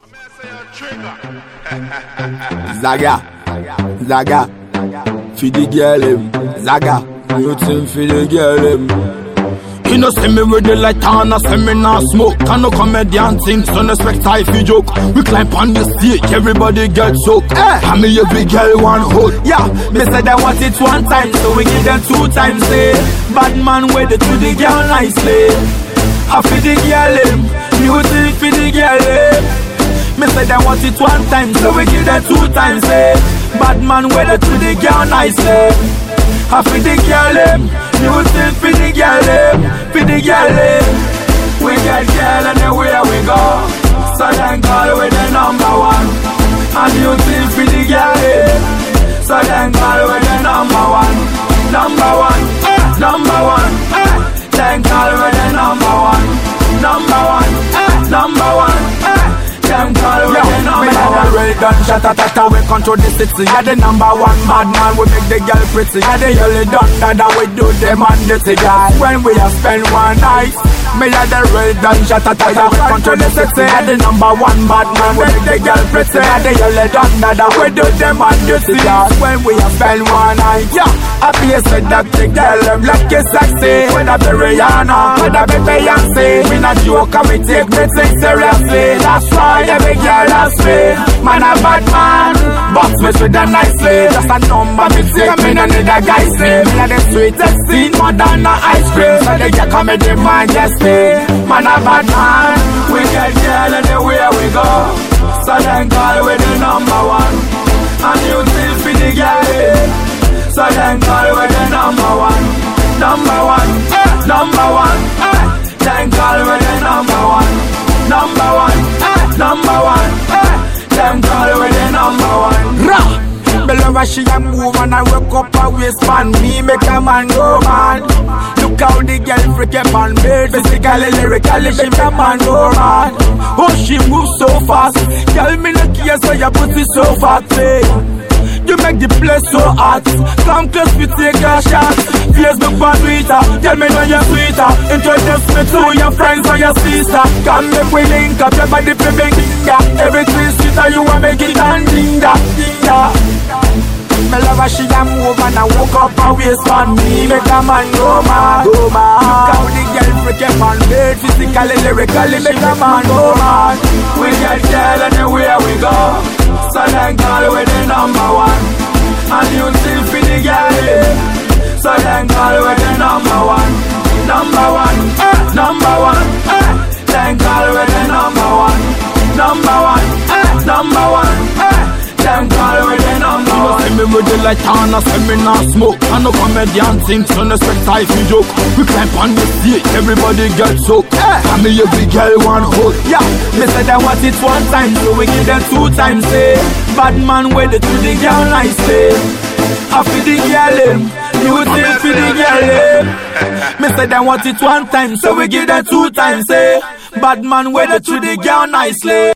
Zaga, fi the girl him. Zaga, you think fi the girl him. You know see me with the light on, I say me nah smoke. Can no comedian things, so no expect I fi joke. We climb on the stage, everybody get soaked. And me every girl one hold. Yeah, me say they want it one time, so we give them two times. Say, bad man with it to the girl nicely. I fi the girl him, you think fi the girl him. Me say they want it one time, so we give them two times. Say, bad man with it to the girl nicely. I fi the girl him, you think fi the girl him, fi the girl him. We get girl and everywhere we go, so then call we the number one. And you think fi the girl him, so then call we the number one. Number one, number one. Then call we the number one. Number one, number one. Them call we the number one. Well done, shata-tata, we control the city. Yeah, the number one bad man, we make the girl pretty. Yeah, the yellow done, that we do them and the cigar. When we have spent one night, me yeah, the well done, shata-tata, we control the city. Yeah, the number one bad man, we make the girl pretty. Yeah, the yellow done, that we do them and the cigar. When we have spent one night, yeah, I feel said that the girl, them like a sexy. When I be Rihanna, when I be Beyonce, we not joke and we take me seriously. That's why every girl has me. Man a bad man, box me with a nicely. Just a number me take, me no need a guy's name. Me a the sweetest thing more than a ice cream. So they get come in the mind, just me. Man a bad man, we get girl anywhere we go. So then call we the number one. And you still for the girl. So then call we the number one. Number one, number one. Then call we the number one. Number one, number one. Them call we the number one. Rah! Me love how she a move and I work up her waistband. Me make a man go man. Look how the girl freak up on me. Physically, lyrically, she make a man go man. Oh, she moves so fast. Girl, me no care so your pussy so fat. You make the place so hot. Come close, we take a shot. Facebook and Twitter, tell me when you're sweeter. Introduce me to your friends or your sister. Come make we link up your body for big finger. Everything sweeter, you want make it and dinga, dinga. Me love how she a move and I woke up her waistband. Me make a man go mad, go mad. Look how the girl freak up on bed. Physically, lyrically, make a man go mad. We get girl anywhere we go. So then call we the number one. And you still for the girl. So then call we the number one. Number one, number one. Then call we the number one. Number one, number one. Then call we the number one. See me with the light on, I say me nah smoke. And no comedian things, so no expect I fi joke. We climb on the stage, everybody get soaked. And me every girl one hold. Yeah, me say they want it one time, so we give them two times. Say, bad man with it to the girl nicely. I fi the girl him, you think fi the girl him. Me say they want it one time, so we give them two times. Say, bad man with it to the girl nicely.